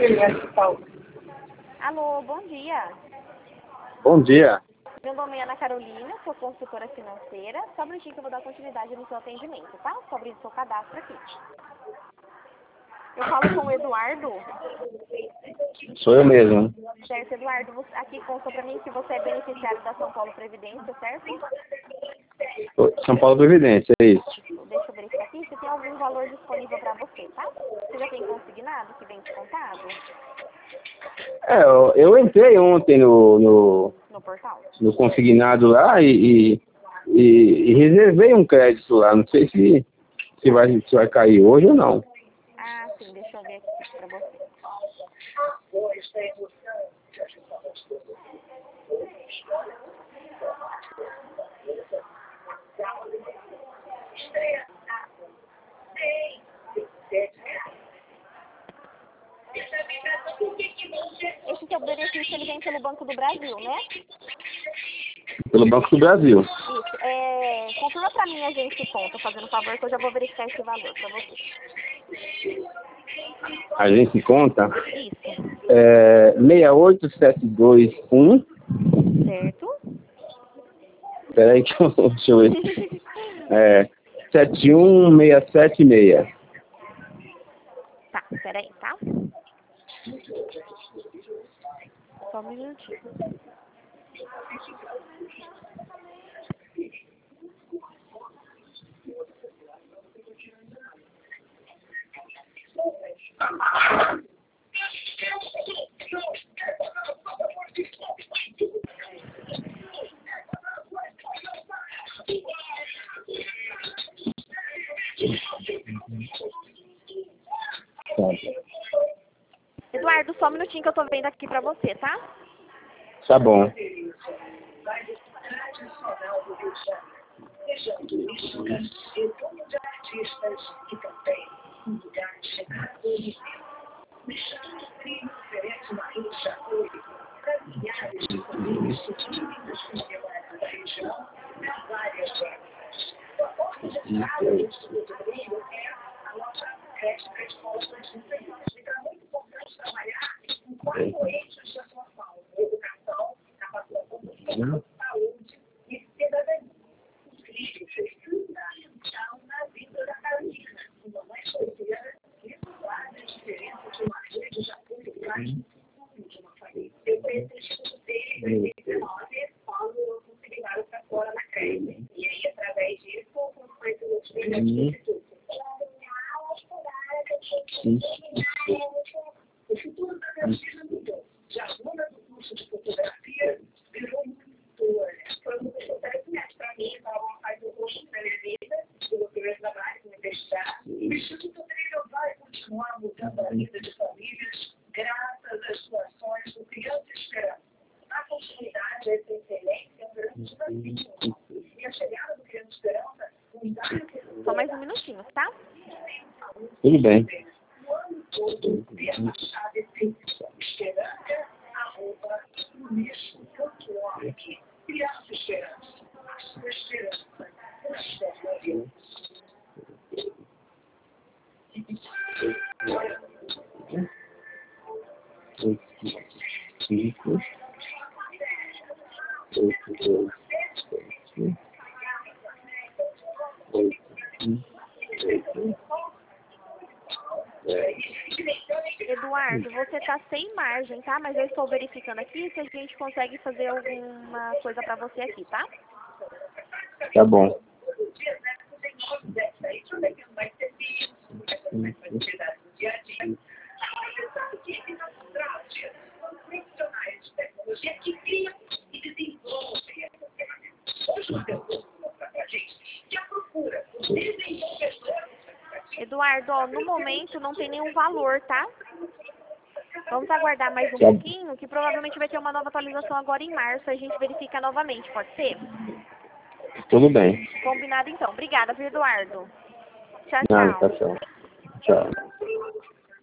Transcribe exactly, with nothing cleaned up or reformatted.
Alô, bom dia. Bom dia. Meu nome é Ana Carolina, sou consultora financeira. Só um minutinho que eu vou dar continuidade no seu atendimento, tá? Sobre o seu cadastro aqui. Eu falo com o Eduardo. Sou eu mesmo. Certo, Eduardo, você, aqui consta pra mim que você é beneficiário da São Paulo Previdência, certo? São Paulo Previdência, é isso. Deixa eu verificar aqui se tem algum valor disponível pra você, tá? Você já tem consignado que vem descontado? É, eu, eu entrei ontem no, no, No portal? no consignado lá e, e, e, e reservei um crédito lá. Não sei se, se, vai, se vai cair hoje ou não. Ah, sim, deixa eu ver aqui pra você. Esse seu benefício ele vem pelo Banco do Brasil, né? Pelo Banco do Brasil. Isso. É, confirma pra mim a gente que conta, fazendo um favor, que eu já vou verificar esse valor pra você. A gente conta Isso. é, seis oito sete dois um. Certo? Peraí que eu, deixa eu ver. É, sete um seis sete seis. Tá, peraí, tá? Só um minutinho. Eduardo, só um minutinho que eu tô vendo aqui pra você, tá? Tá bom. Só mais um minutinho, tá? Tudo bem. Cinco, oito, dois, sete, oito, oito, Eduardo, você tá sem margem, tá? Mas eu estou verificando aqui se a gente consegue fazer alguma coisa pra você aqui, tá? tá bom. Eduardo, ó, no momento não tem nenhum valor, tá? Vamos aguardar mais um pouquinho, que provavelmente vai ter uma nova atualização agora em março, a gente verifica novamente, pode ser? Tudo bem. Combinado então. Obrigada, viu, Eduardo? Tchau, Nada, tchau. tá certo. Tchau.